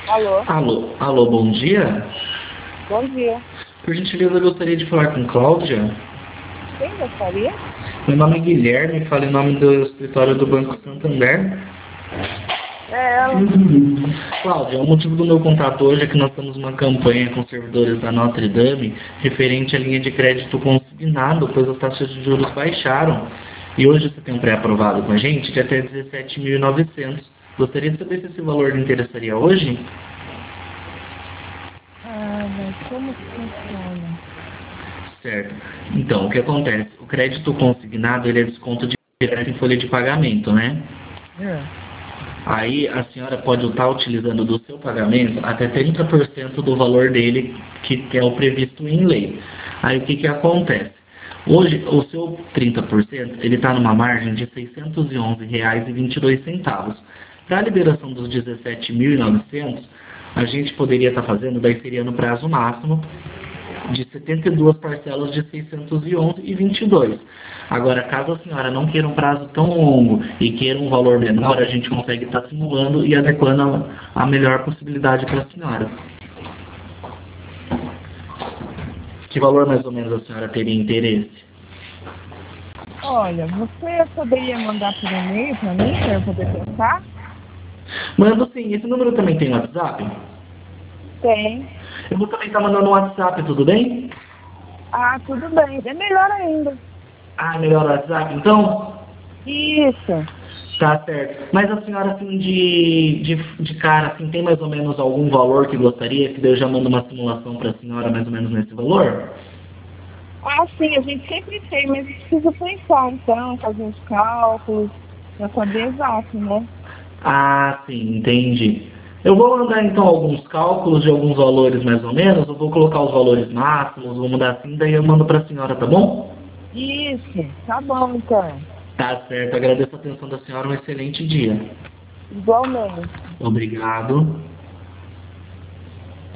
Alô, Alô, bom dia. bom dia. Por gentileza, eu gostaria de falar com Cláudia. Quem gostaria? Meu nome é Guilherme, falo em nome do escritório do Banco Santander. É ela. Cláudia, o motivo do meu contato hoje é que nós temos uma campanha com servidores da Notre Dame referente à linha de crédito consignado, pois as taxas de juros baixaram. E hoje você tem um pré-aprovado com a gente de até 17.900. Gostaria de saber se esse valor lhe interessaria hoje? Ah, mas como que funciona? Certo. Então, o que acontece? O crédito consignado, ele é desconto direto em folha de pagamento, né? É. Aí a senhora pode estar utilizando do seu pagamento até 30% do valor dele, que é o previsto em lei. Aí o que acontece? Hoje, o seu 30% ele está numa margem de R$ 611,22. Para a liberação dos 17.900, a gente poderia estar fazendo, daí seria no prazo máximo, de 72 parcelas de 611,22. Agora, caso a senhora não queira um prazo tão longo e queira um valor menor, a gente consegue estar simulando e adequando a melhor possibilidade para a senhora. Que valor mais ou menos a senhora teria interesse? Olha, você poderia mandar por e-mail para mim, para eu poder pensar? Manda sim, esse número também tem WhatsApp? Tem. Eu vou também estar mandando um WhatsApp, tudo bem? Ah, tudo bem. É melhor ainda. Ah, melhor o WhatsApp então? Isso. Tá certo. Mas a senhora, assim, de cara, assim, tem mais ou menos algum valor que gostaria? Que daí eu já mando uma simulação para a senhora mais ou menos nesse valor? Ah, sim, a gente sempre tem, mas precisa pensar então, fazer os cálculos, para saber exato, né? Ah, sim, entendi. Eu vou mandar então alguns cálculos de alguns valores mais ou menos, eu vou colocar os valores máximos, vou mudar assim, daí eu mando para a senhora, tá bom? Isso, tá bom então. Tá certo, agradeço a atenção da senhora, um excelente dia. Igualmente. Obrigado.